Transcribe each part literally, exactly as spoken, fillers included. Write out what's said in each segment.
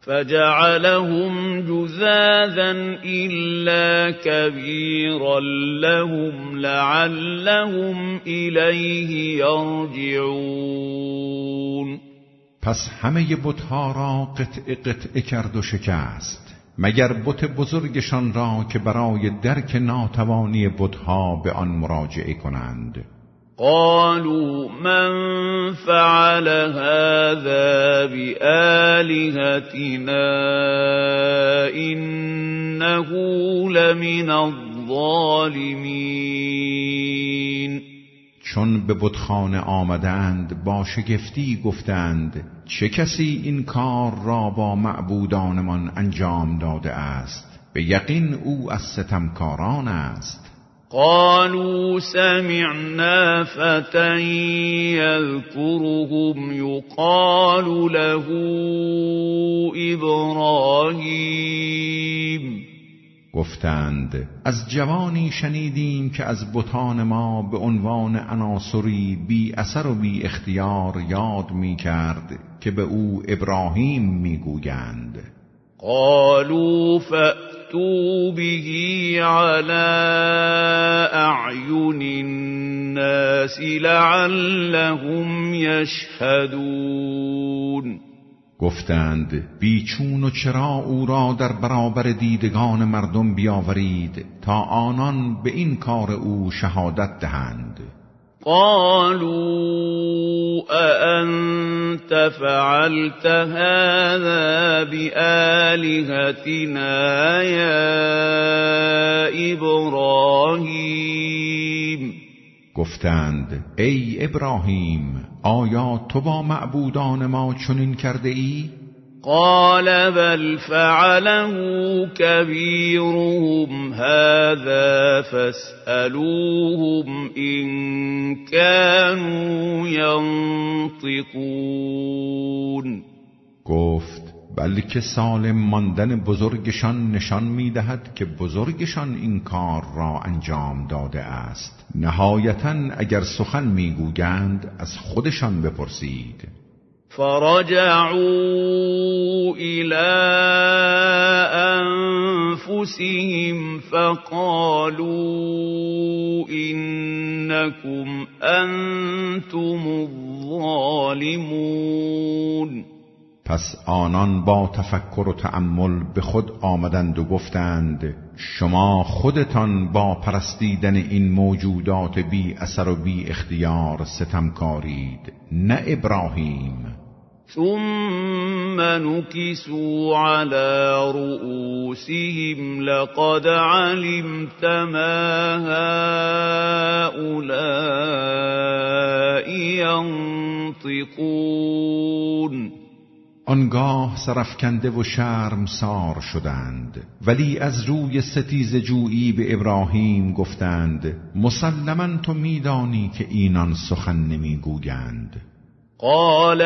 فجعلهم جذاذا إلا كبيرا لهم لعلهم إليه يرجعون. پس همه بتها را قطع قطع کرد و شکست، مگر بت بزرگشان را که برای درک ناتوانی بتها به آن مراجعه کنند. قالوا من فعل هذا بآلهتنا إنه لمن الظالمین. چون به بتخانه آمدند با شگفتی گفتند چه کسی این کار را با معبودانمان انجام داده است؟ به یقین او از ستمکاران است. قالوا سمعنا فتى يذكرهم يقال له ابراهیم. گفتند از جوانی شنیدیم که از بتان ما به عنوان عناصری بی اثر و بی اختیار یاد می کرد که به او ابراهیم می گویند. قالوا فأتوا به على أعين الناس لعلهم يشهدون. گفتند بیچون و چرا او را در برابر دیدگان مردم بیاورید تا آنان به این کار او شهادت دهند. قالوا أأنت فعلت هذا بآلهتنا يا إبراهیم. گفتند ای ابراهیم آیا تو با معبودان ما چنین کرده ای؟ قال بل فعله كبيرهم هذا فاسألوهم إن كانوا ينطقون. گفت بلکه سالم ماندن بزرگشان نشان می‌دهد که بزرگشان این کار را انجام داده است. نهایتاً اگر سخن می‌گویند از خودشان بپرسید. فرجعوا إلى أنفسهم فقالوا إنكم أنتم الظالمون. پس آنان با تفکر و تأمل به خود آمدند و گفتند شما خودتان با پرستیدن این موجودات بی اثر و بی اختیار ستمکارید، نه ابراهیم. ثم نكسوا على رؤوسهم لقد علمت ما هؤلاء ينطقون. آنگاه سرفکنده و شرمسار شدند، ولی از روی ستیز جویی به ابراهیم گفتند مسلماً تو میدانی که اینان سخن نمیگویند. قال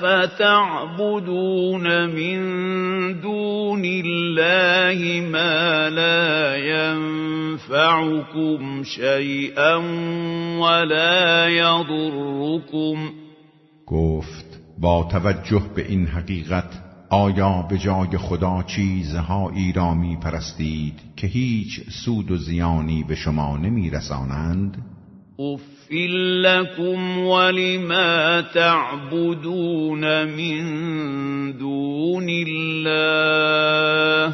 افتعبدون من دون الله ما لا ينفعكم شيئا ولا يضركم. گفت با توجه به این حقیقت آیا به جای خدا چیزهایی را می پرستید که هیچ سود و زیانی به شما نمی رسانند؟ اُفِّلْ لَكُمْ وَلِمَا تَعْبُدُونَ مِن دُونِ اللَّهِ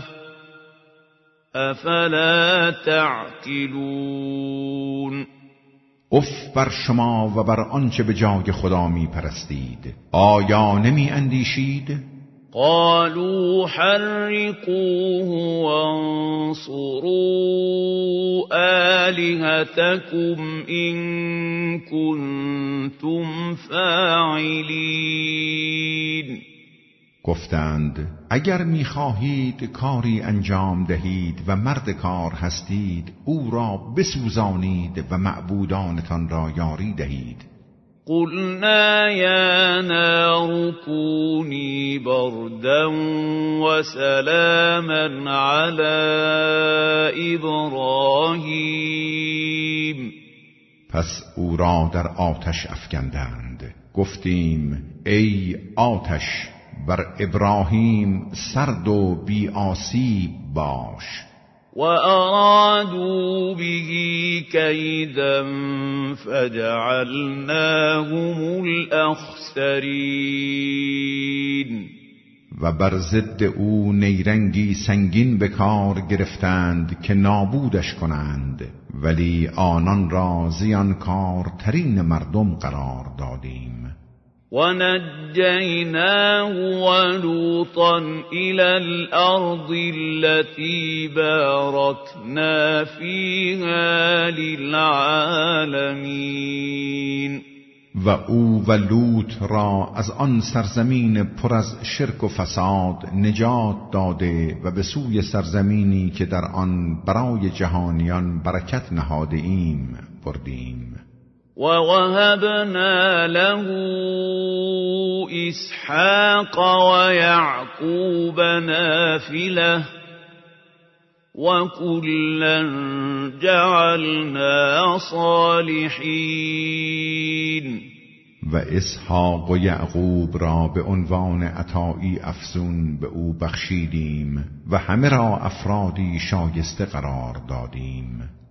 أَفَلَا تَعْقِلُونَ. اف بر شما و بر آنچه به جای خدا می پرستید، آیا نمی اندیشید؟ قالوا حرقوه وانصروا آلهتكم إن كنتم فاعلین. گفتند اگر می‌خواهید کاری انجام دهید و مرد کار هستید او را بسوزانید و معبودانتان را یاری دهید. قلنا یا نار کونی بردا و سلاما علی ابراهیم. پس او را در آتش افکندند. گفتیم ای آتش بر ابراهیم سرد و بی آسیب باش. و ارادوا به کیدا فجعلناهم الاخسرین. و بر ضد او نیرنگی سنگین به کار گرفتند که نابودش کنند، ولی آنان را زیانکارترین مردم قرار دادیم. و نجیناه و لوطا الی الارض التي بارکنا فیها للعالمین. و او و لوط را از آن سرزمین پر از شرک و فساد نجات داده و به سوی سرزمینی که در آن برای جهانیان برکت نهاده ایم بردیم. و وهبنا له اسحاق و یعقوب نافله و کلا جعلنا صالحین. و اسحاق و یعقوب را به عنوان عطایی افزون به او بخشیدیم و همه را افرادی شایسته قرار دادیم.